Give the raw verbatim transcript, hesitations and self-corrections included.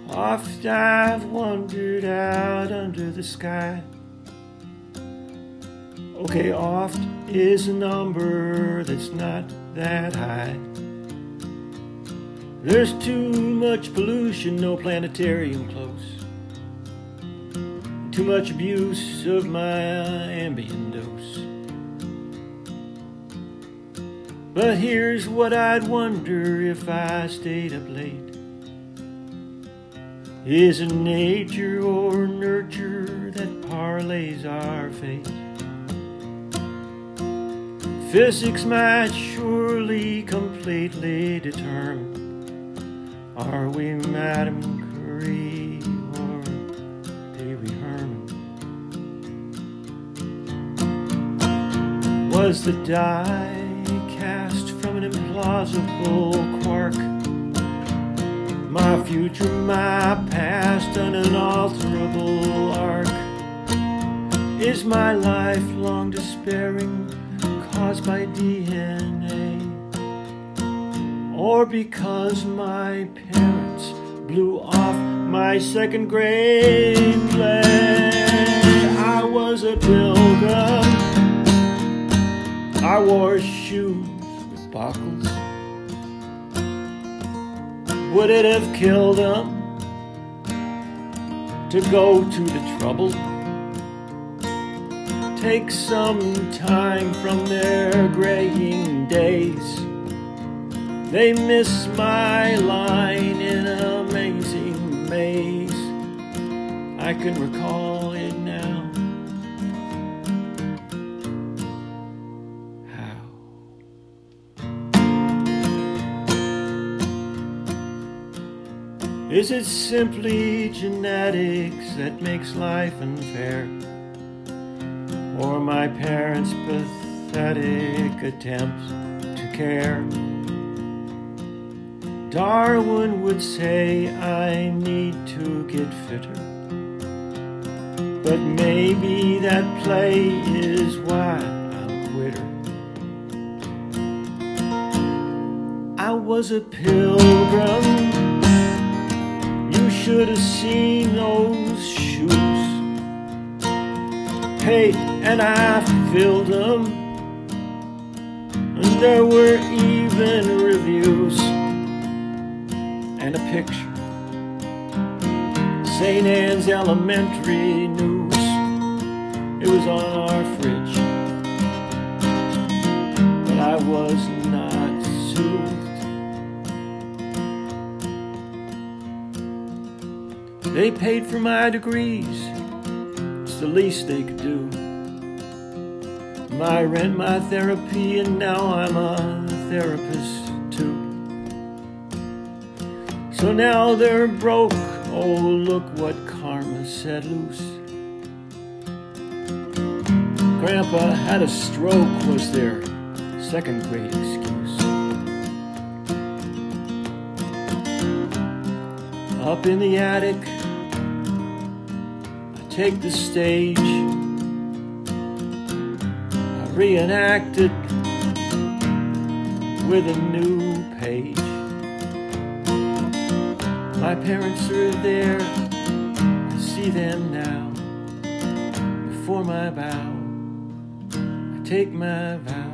Oft I've wandered out under the sky. Okay, oft is a number that's not that high. There's too much pollution, no planetarium close. Too much abuse of my Ambien dose. But here's what I'd wonder if I stayed up late. Is it nature or nurture that parlays our fate? Physics might surely completely determine, are we Madame Curie or Pee Wee Herman? Was the die cast from an implausible quark? My future, my past, an unalterable arc? Is my lifelong despairing caused by D N A? Or because my parents blew off my second grade play? I was a pilgrim, I wore shoes with buckles. Would it have killed them to go to the trouble? Take some time from their graying days. They miss my line in an amazing maze. I can recall it now. Is it simply genetics that makes life unfair? Or my parents' pathetic attempt to care? Darwin would say I need to get fitter, but maybe that play is why I'm a quitter. I was a pilgrim, should have seen those shoes. Hey, and I filled them, and there were even reviews and a picture. Saint Anne's Elementary News. It was on our fridge, but I was not soothed. They paid for my degrees, it's the least they could do. My rent, my therapy, and now I'm a therapist too. So now they're broke, oh look what karma set loose. Grandpa had a stroke was their second grade excuse. Up in the attic, take the stage, I reenact it with a new page. My parents are there, I see them now. Before my bow, I take my vow.